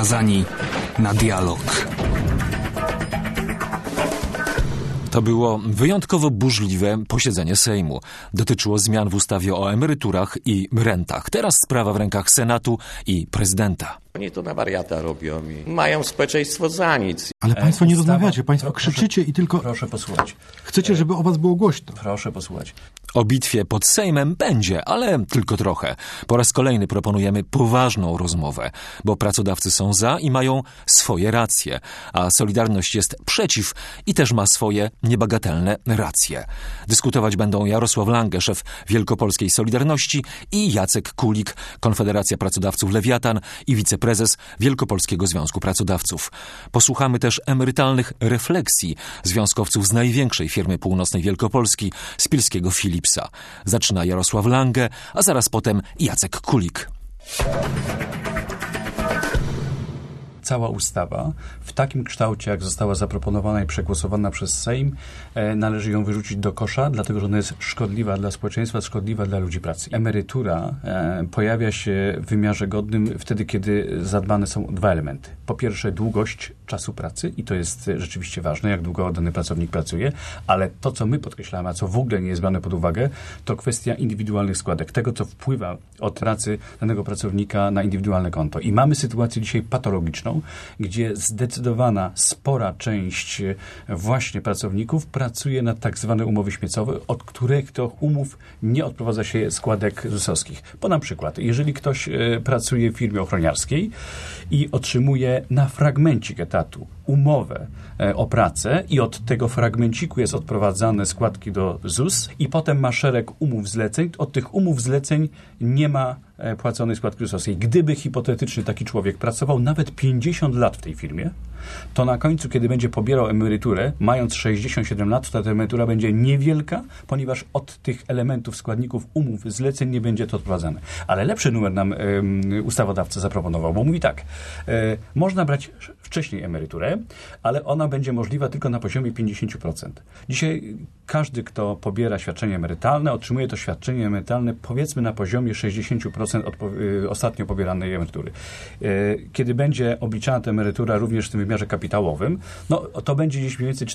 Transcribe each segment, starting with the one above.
skazani na dialog. To było wyjątkowo burzliwe posiedzenie Sejmu. Dotyczyło zmian w ustawie o emeryturach i rentach. Teraz sprawa w rękach Senatu i prezydenta. Oni to na wariata robią i mają społeczeństwo za nic. Ale państwo nie rozmawiacie, państwo krzyczycie i tylko... Proszę posłuchać. Chcecie, żeby o was było głośno. Proszę posłuchać. O bitwie pod Sejmem będzie, ale tylko trochę. Po raz kolejny proponujemy poważną rozmowę, bo pracodawcy są za i mają swoje racje, a Solidarność jest przeciw i też ma swoje niebagatelne racje. Dyskutować będą Jarosław Lange, szef Wielkopolskiej Solidarności, i Jacek Kulik, Konfederacja Pracodawców Lewiatan i wiceprezes Wielkopolskiego Związku Pracodawców. Posłuchamy też emerytalnych refleksji związkowców z największej firmy północnej Wielkopolski, Spilskiego Philipsa. Zaczyna Jarosław Lange, a zaraz potem Jacek Kulik. Cała ustawa w takim kształcie, jak została zaproponowana i przegłosowana przez Sejm, należy ją wyrzucić do kosza, dlatego że ona jest szkodliwa dla społeczeństwa, szkodliwa dla ludzi pracy. Emerytura pojawia się w wymiarze godnym wtedy, kiedy zadbane są dwa elementy. Po pierwsze, długość czasu pracy i to jest rzeczywiście ważne, jak długo dany pracownik pracuje, ale to, co my podkreślamy, a co w ogóle nie jest brane pod uwagę, to kwestia indywidualnych składek, tego, co wpływa od pracy danego pracownika na indywidualne konto. I mamy sytuację dzisiaj patologiczną, gdzie zdecydowana, spora część właśnie pracowników pracuje na tak zwane umowy śmiecowe, od których to umów nie odprowadza się składek ZUS-owskich. Bo na przykład, jeżeli ktoś pracuje w firmie ochroniarskiej i otrzymuje na fragmencik etatu umowę o pracę i od tego fragmenciku jest odprowadzane składki do ZUS i potem ma szereg umów zleceń, od tych umów zleceń nie ma płaconej składki ZUS-owskiej. Gdyby hipotetycznie taki człowiek pracował nawet 50 lat w tej firmie, to na końcu, kiedy będzie pobierał emeryturę, mając 67 lat, to ta emerytura będzie niewielka, ponieważ od tych elementów, składników umów zleceń nie będzie to odprowadzane. Ale lepszy numer nam ustawodawca zaproponował, bo mówi tak, można brać wcześniej emeryturę, ale ona będzie możliwa tylko na poziomie 50%. Dzisiaj każdy, kto pobiera świadczenie emerytalne, otrzymuje to świadczenie emerytalne powiedzmy na poziomie 60% ostatnio pobieranej emerytury. Kiedy będzie obliczana ta emerytura również w tym wymiarze kapitałowym, no to będzie gdzieś mniej więcej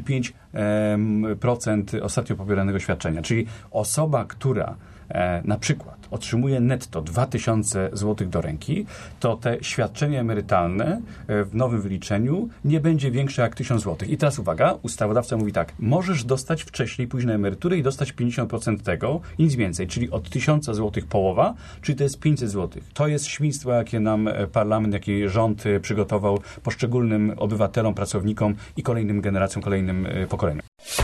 45% ostatnio pobieranego świadczenia. Czyli osoba, która na przykład otrzymuje netto 2000 zł do ręki, to te świadczenie emerytalne w nowym wyliczeniu nie będzie większe jak 1000 zł. I teraz uwaga, ustawodawca mówi tak, możesz dostać wcześniej później emeryturę i dostać 50% tego, nic więcej, czyli od 1000 zł połowa, czyli to jest 500 zł. To jest świństwo, jakie nam parlament, jaki rząd przygotował poszczególnym obywatelom, pracownikom i kolejnym generacjom, kolejnym pokoleniom.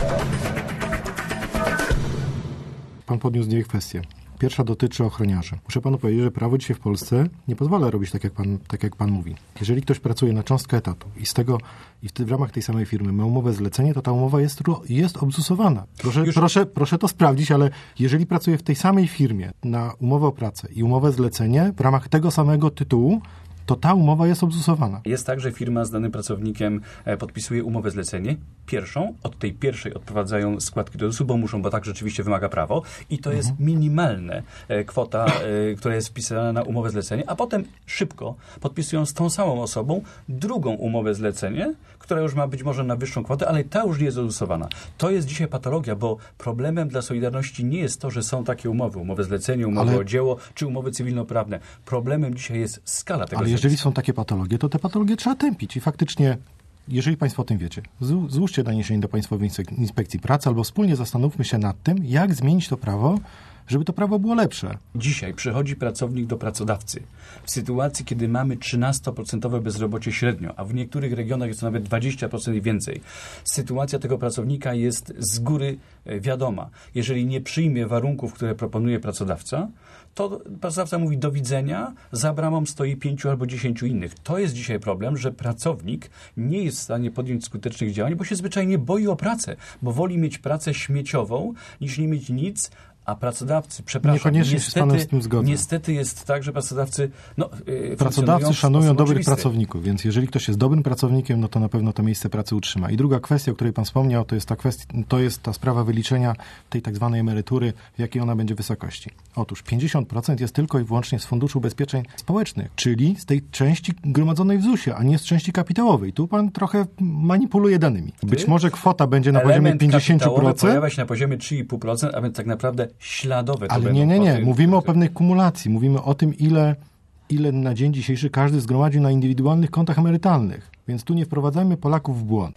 Pan podniósł dwie kwestie. Pierwsza dotyczy ochroniarzy. Muszę panu powiedzieć, że prawo dzisiaj w Polsce nie pozwala robić tak, jak pan mówi. Jeżeli ktoś pracuje na cząstkę etatu i w ramach tej samej firmy ma umowę zlecenie, to ta umowa jest obzusowana. Proszę to sprawdzić, ale jeżeli pracuje w tej samej firmie na umowę o pracę i umowę zlecenie w ramach tego samego tytułu, to ta umowa jest obzusowana. Jest tak, że firma z danym pracownikiem podpisuje umowę zlecenie, pierwszą, od tej pierwszej odprowadzają składki do ZUS-u, bo tak rzeczywiście wymaga prawo i to jest minimalna kwota, która jest wpisana na umowę zlecenie, a potem szybko podpisują z tą samą osobą drugą umowę zlecenie, która już ma być może na wyższą kwotę, ale ta już nie jest ozusowana. To jest dzisiaj patologia, bo problemem dla Solidarności nie jest to, że są takie umowy zlecenie, umowy o dzieło, czy umowy cywilnoprawne. Problemem dzisiaj jest skala tego. Ale jeżeli są takie patologie, to te patologie trzeba tępić i faktycznie, jeżeli państwo o tym wiecie, złóżcie doniesienie do Państwowej Inspekcji Pracy albo wspólnie zastanówmy się nad tym, jak zmienić to prawo, żeby to prawo było lepsze. Dzisiaj przychodzi pracownik do pracodawcy w sytuacji, kiedy mamy 13% bezrobocie średnio, a w niektórych regionach jest to nawet 20% i więcej. Sytuacja tego pracownika jest z góry wiadoma. Jeżeli nie przyjmie warunków, które proponuje pracodawca, to pracodawca mówi do widzenia, za bramą stoi 5 albo 10 innych. To jest dzisiaj problem, że pracownik nie jest w stanie podjąć skutecznych działań, bo się zwyczajnie boi o pracę, bo woli mieć pracę śmieciową, niż nie mieć nic, A pracodawcy, przepraszam, Niekoniecznie się z panem z tym zgodzę. Niestety jest tak, że pracodawcy Pracodawcy szanują dobrych oczywisty. pracowników, więc jeżeli ktoś jest dobrym pracownikiem, no to na pewno to miejsce pracy utrzyma. I druga kwestia, o której pan wspomniał, to jest ta sprawa wyliczenia tej tak zwanej emerytury, w jakiej ona będzie wysokości. Otóż 50% jest tylko i wyłącznie z Funduszu Ubezpieczeń Społecznych, czyli z tej części gromadzonej w ZUS-ie, a nie z części kapitałowej. Tu pan trochę manipuluje danymi. Być może kwota będzie na poziomie 50%. Pojawia się na poziomie 3,5%, a więc tak naprawdę śladowe to ale będą. nie. Mówimy o pewnej kumulacji. Mówimy o tym, ile na dzień dzisiejszy każdy zgromadził na indywidualnych kontach emerytalnych. Więc tu nie wprowadzajmy Polaków w błąd.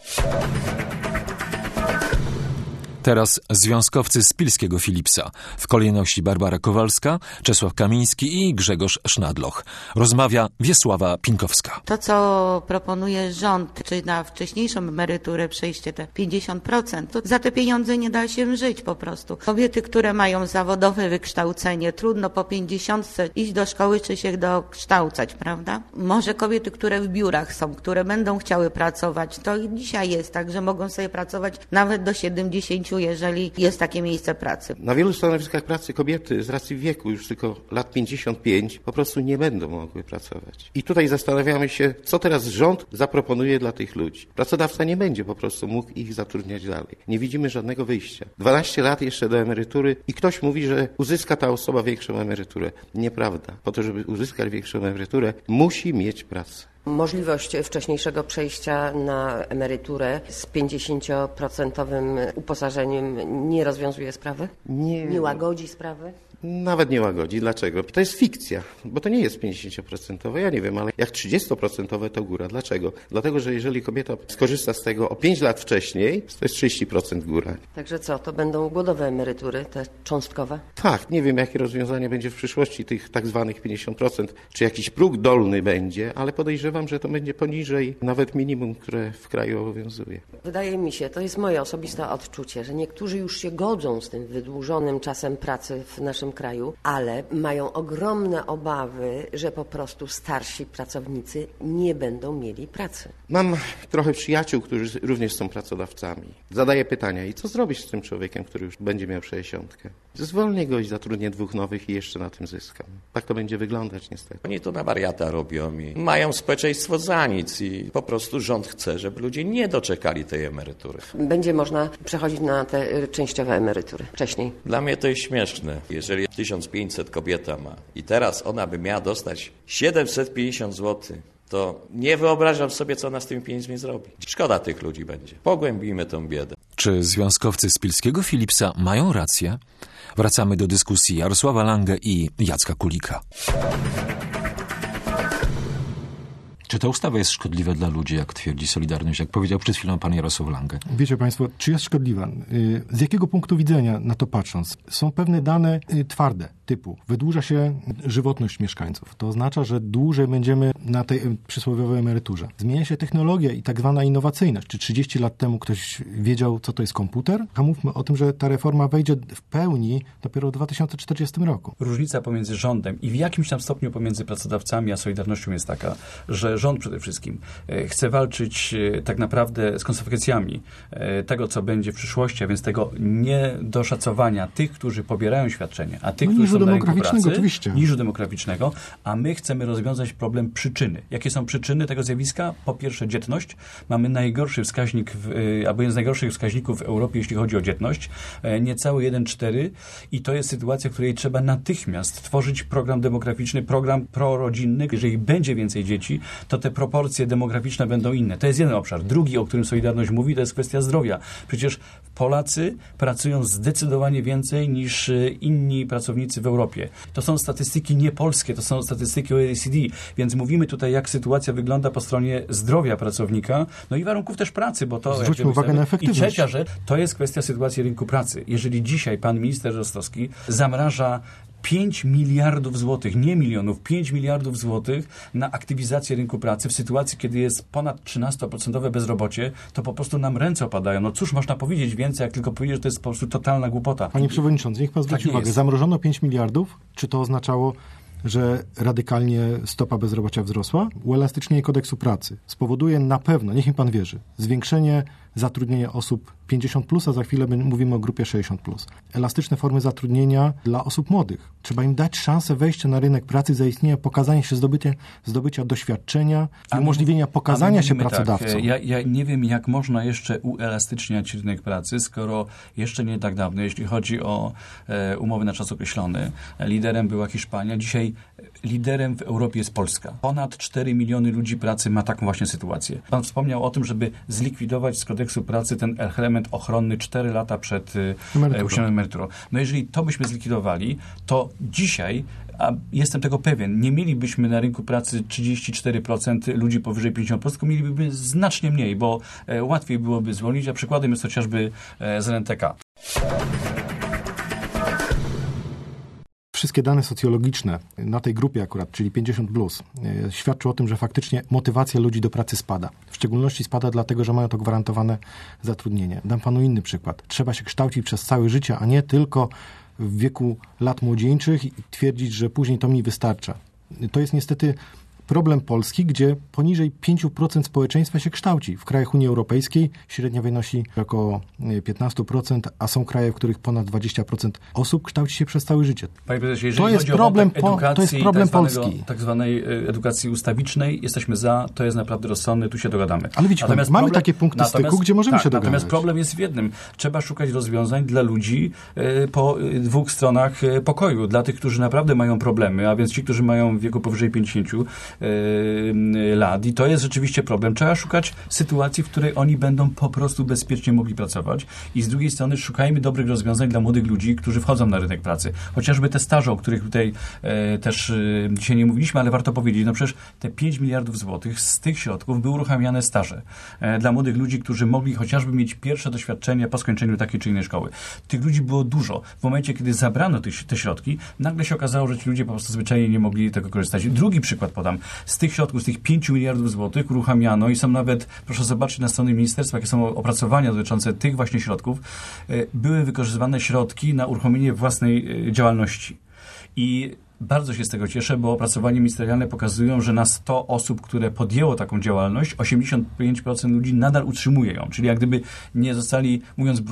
Teraz związkowcy z Pilskiego Philipsa. W kolejności Barbara Kowalska, Czesław Kamiński i Grzegorz Sznadloch. Rozmawia Wiesława Pinkowska. To, co proponuje rząd, czy na wcześniejszą emeryturę przejście te 50%, to za te pieniądze nie da się żyć po prostu. Kobiety, które mają zawodowe wykształcenie, trudno po 50 iść do szkoły, czy się dokształcać, prawda? Może kobiety, które w biurach są, które będą chciały pracować, to i dzisiaj jest tak, że mogą sobie pracować nawet do 70, jeżeli jest takie miejsce pracy. Na wielu stanowiskach pracy kobiety z racji wieku już tylko lat 55 po prostu nie będą mogły pracować. I tutaj zastanawiamy się, co teraz rząd zaproponuje dla tych ludzi. Pracodawca nie będzie po prostu mógł ich zatrudniać dalej. Nie widzimy żadnego wyjścia. 12 lat jeszcze do emerytury i ktoś mówi, że uzyska ta osoba większą emeryturę. Nieprawda. Po to, żeby uzyskać większą emeryturę, musi mieć pracę. Możliwość wcześniejszego przejścia na emeryturę z 50% uposażeniem nie rozwiązuje sprawy? Nie łagodzi sprawy? Nawet nie łagodzi. Dlaczego? To jest fikcja, bo to nie jest 50%. Ja nie wiem, ale jak 30% to góra. Dlaczego? Dlatego, że jeżeli kobieta skorzysta z tego o 5 lat wcześniej, to jest 30% góra. Także co, to będą głodowe emerytury, te cząstkowe? Tak, nie wiem, jakie rozwiązanie będzie w przyszłości tych tak zwanych 50%, czy jakiś próg dolny będzie, ale podejrzewam, że to będzie poniżej nawet minimum, które w kraju obowiązuje. Wydaje mi się, to jest moje osobiste odczucie, że niektórzy już się godzą z tym wydłużonym czasem pracy w naszym kraju, ale mają ogromne obawy, że po prostu starsi pracownicy nie będą mieli pracy. Mam trochę przyjaciół, którzy również są pracodawcami. Zadaję pytania, i co zrobić z tym człowiekiem, który już będzie miał 60? Zwolnię go i zatrudnię 2 nowych i jeszcze na tym zyskam. Tak to będzie wyglądać niestety. Oni to na wariata robią i mają społeczeństwo za nic i po prostu rząd chce, żeby ludzie nie doczekali tej emerytury. Będzie można przechodzić na te częściowe emerytury wcześniej. Dla mnie to jest śmieszne. Jeżeli 1500 kobieta ma i teraz ona by miała dostać 750 zł, to nie wyobrażam sobie, co ona z tymi pieniędzmi zrobi. Szkoda tych ludzi będzie. Pogłębimy tą biedę. Czy związkowcy z Pilskiego Philipsa mają rację? Wracamy do dyskusji Jarosława Langę i Jacka Kulika. Czy ta ustawa jest szkodliwa dla ludzi, jak twierdzi Solidarność, jak powiedział przed chwilą pan Jarosław Langę? Wiecie państwo, czy jest szkodliwa? Z jakiego punktu widzenia na to patrząc? Są pewne dane twarde, typu wydłuża się żywotność mieszkańców. To oznacza, że dłużej będziemy na tej przysłowiowej emeryturze. Zmienia się technologia i tak zwana innowacyjność. Czy 30 lat temu ktoś wiedział, co to jest komputer? A mówmy o tym, że ta reforma wejdzie w pełni dopiero w 2040 roku. Różnica pomiędzy rządem i w jakimś tam stopniu pomiędzy pracodawcami a Solidarnością jest taka, że rząd przede wszystkim chce walczyć tak naprawdę z konsekwencjami tego, co będzie w przyszłości, a więc tego niedoszacowania tych, którzy pobierają świadczenie, a tych, którzy są na rynku pracy, niżu demograficznego, a my chcemy rozwiązać problem przyczyny. Jakie są przyczyny tego zjawiska? Po pierwsze dzietność. Mamy najgorszy wskaźnik, albo jeden z najgorszych wskaźników w Europie, jeśli chodzi o dzietność. Niecały 1,4 i to jest sytuacja, w której trzeba natychmiast tworzyć program demograficzny, program prorodzinny. Jeżeli będzie więcej dzieci, to te proporcje demograficzne będą inne. To jest jeden obszar. Drugi, o którym Solidarność mówi, to jest kwestia zdrowia. Przecież Polacy pracują zdecydowanie więcej niż inni pracownicy w Europie. To są statystyki niepolskie, to są statystyki OECD, więc mówimy tutaj, jak sytuacja wygląda po stronie zdrowia pracownika, no i warunków też pracy, bo to... Zwróćmy uwagę na efektywność. I trzecia rzecz, to jest kwestia sytuacji rynku pracy. Jeżeli dzisiaj pan minister Rostowski zamraża 5 miliardów złotych, nie milionów, 5 miliardów złotych na aktywizację rynku pracy w sytuacji, kiedy jest ponad 13% bezrobocie, to po prostu nam ręce opadają. No cóż można powiedzieć więcej, jak tylko powiedzieć, że to jest po prostu totalna głupota. Panie przewodniczący, niech pan zwróci uwagę. Zamrożono 5 miliardów. Czy to oznaczało, że radykalnie stopa bezrobocia wzrosła? Uelastycznienie kodeksu pracy spowoduje na pewno, niech mi pan wierzy, zwiększenie zatrudnienia osób 50+, a za chwilę mówimy o grupie 60+. Elastyczne formy zatrudnienia dla osób młodych. Trzeba im dać szansę wejścia na rynek pracy, zaistnienia, pokazania się, zdobycia doświadczenia i umożliwienia pokazania się pracodawcom. Tak, ja nie wiem, jak można jeszcze uelastyczniać rynek pracy, skoro jeszcze nie tak dawno, jeśli chodzi o umowy na czas określony, liderem była Hiszpania. Dzisiaj liderem w Europie jest Polska. Ponad 4 miliony ludzi pracy ma taką właśnie sytuację. Pan wspomniał o tym, żeby zlikwidować z kodeksu pracy ten element ochronny 4 lata przed uśrednioną emeryturą. No jeżeli to byśmy zlikwidowali, to dzisiaj, a jestem tego pewien, nie mielibyśmy na rynku pracy 34% ludzi powyżej 50%, tylko mielibyśmy znacznie mniej, bo łatwiej byłoby zwolnić, a przykładem jest chociażby z RNTK. Wszystkie dane socjologiczne na tej grupie akurat, czyli 50+, świadczą o tym, że faktycznie motywacja ludzi do pracy spada. W szczególności spada dlatego, że mają to gwarantowane zatrudnienie. Dam panu inny przykład. Trzeba się kształcić przez całe życie, a nie tylko w wieku lat młodzieńczych i twierdzić, że później to mi wystarcza. To jest niestety problem Polski, gdzie poniżej 5% społeczeństwa się kształci. W krajach Unii Europejskiej średnia wynosi około 15%, a są kraje, w których ponad 20% osób kształci się przez całe życie. Panie prezesie, jeżeli to jest problem, edukacji, to jest problem Polski. Tak zwanej edukacji ustawicznej, jesteśmy za, to jest naprawdę rozsądne, tu się dogadamy. Ale widzicie, mamy takie punkty styku, gdzie możemy się dogadać. Natomiast problem jest w jednym. Trzeba szukać rozwiązań dla ludzi po dwóch stronach pokoju. Dla tych, którzy naprawdę mają problemy, a więc ci, którzy mają w wieku powyżej 50 lat. I to jest rzeczywiście problem. Trzeba szukać sytuacji, w której oni będą po prostu bezpiecznie mogli pracować. I z drugiej strony szukajmy dobrych rozwiązań dla młodych ludzi, którzy wchodzą na rynek pracy. Chociażby te staże, o których tutaj też dzisiaj nie mówiliśmy, ale warto powiedzieć, no przecież te 5 miliardów złotych z tych środków były uruchamiane staże dla młodych ludzi, którzy mogli chociażby mieć pierwsze doświadczenie po skończeniu takiej czy innej szkoły. Tych ludzi było dużo. W momencie, kiedy zabrano te środki, nagle się okazało, że ci ludzie po prostu zwyczajnie nie mogli tego korzystać. Drugi przykład podam. Z tych środków, z tych 5 miliardów złotych uruchamiano i są nawet, proszę zobaczyć na stronie ministerstwa, jakie są opracowania dotyczące tych właśnie środków, były wykorzystywane środki na uruchomienie własnej działalności. I bardzo się z tego cieszę, bo opracowania ministerialne pokazują, że na 100 osób, które podjęło taką działalność, 85% ludzi nadal utrzymuje ją. Czyli jak gdyby nie zostali, mówiąc